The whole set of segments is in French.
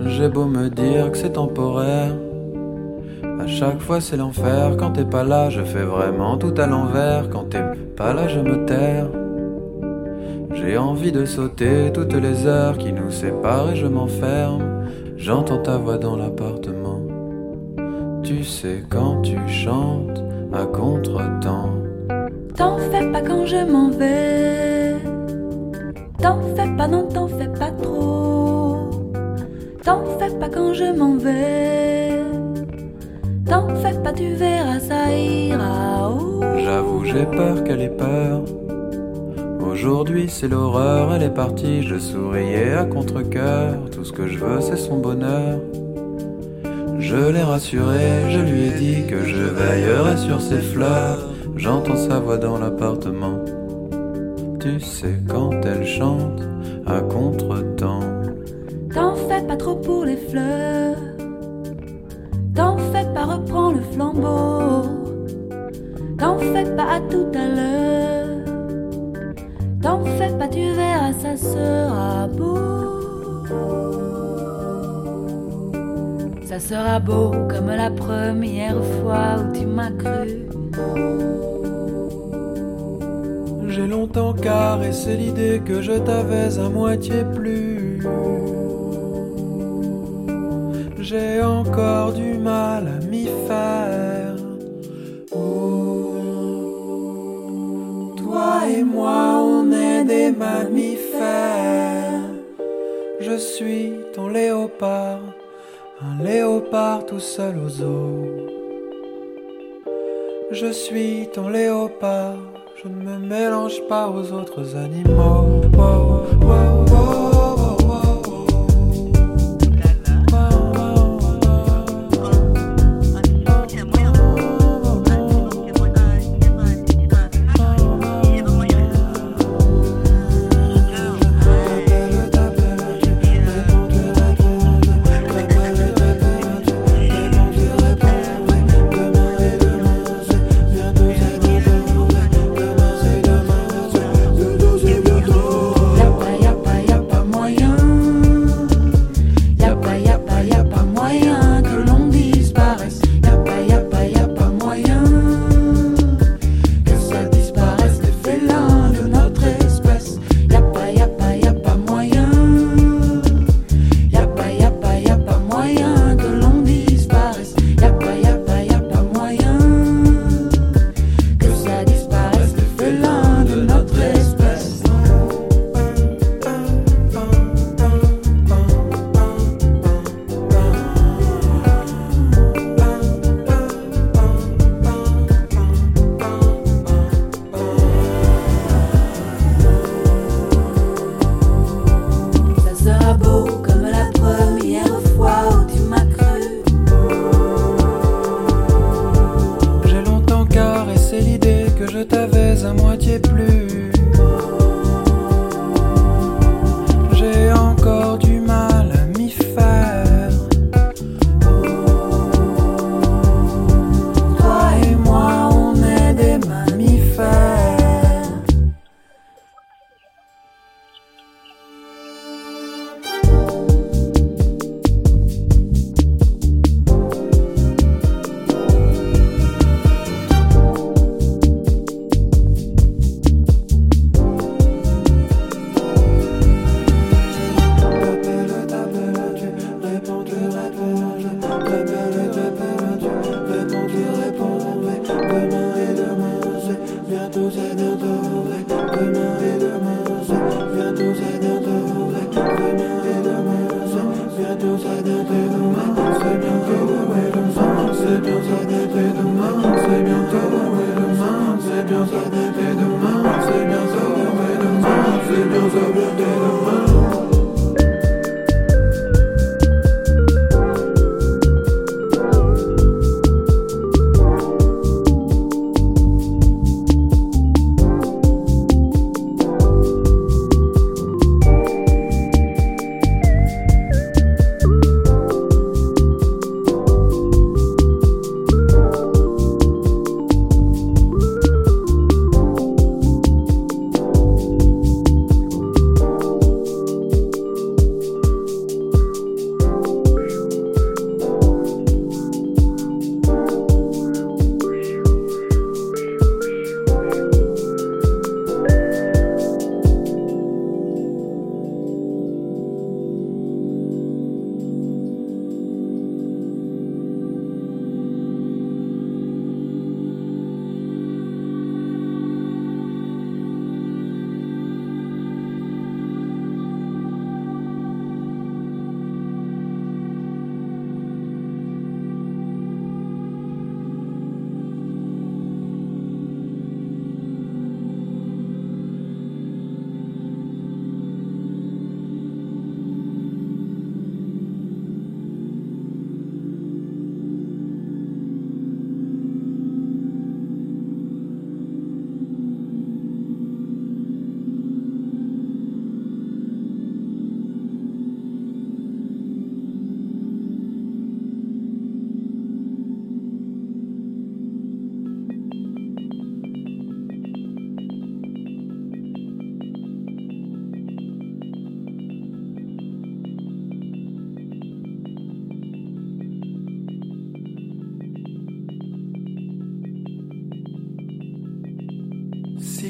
J'ai beau me dire que c'est temporaire, à chaque fois c'est l'enfer. Quand t'es pas là, je fais vraiment tout à l'envers. Quand t'es pas là, je me terre. J'ai envie de sauter toutes les heures qui nous séparent et je m'enferme. J'entends ta voix dans l'appartement. Tu sais quand tu chantes à contre-temps. T'en fais pas quand je m'en vais. T'en fais pas, non, t'en fais pas trop. T'en fais pas quand je m'en vais. T'en fais pas, tu verras, ça ira. Oh. J'avoue, j'ai peur qu'elle ait peur. Aujourd'hui c'est l'horreur, elle est partie, je souriais à contre-cœur. Tout ce que je veux c'est son bonheur. Je l'ai rassuré, je lui ai dit que je veillerai sur ses fleurs. J'entends sa voix dans l'appartement. Tu sais quand elle chante à contre-temps. T'en fais pas trop pour les fleurs. T'en fais pas, reprends le flambeau. T'en fais pas, à tout à l'heure. T'en fais pas, tu verras, ça sera beau. Ça sera beau comme la première fois où tu m'as cru. J'ai longtemps caressé l'idée que je t'avais à moitié plu. J'ai encore du mal à m'y faire. Toi et moi, on est des mammifères. Je suis ton léopard, un léopard tout seul aux eaux. Je suis ton léopard, je ne me mélange pas aux autres animaux. Oh, oh, oh, oh.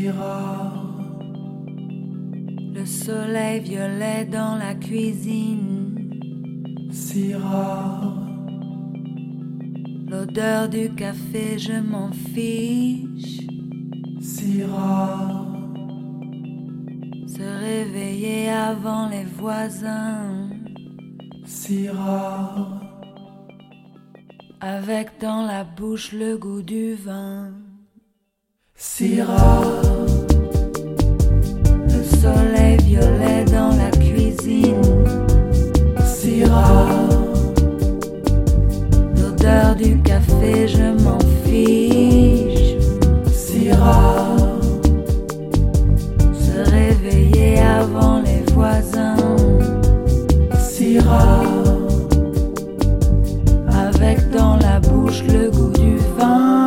si rare. Le soleil violet dans la cuisine, si rare. L'odeur du café, je m'en fiche, si rare. Se réveiller avant les voisins, si rare. Avec dans la bouche le goût du vin, si rare. Le soleil violet dans la cuisine, si rare. L'odeur du café, je m'en fiche, si rare. Se réveiller avant les voisins, si rare. Avec dans la bouche le goût du vin.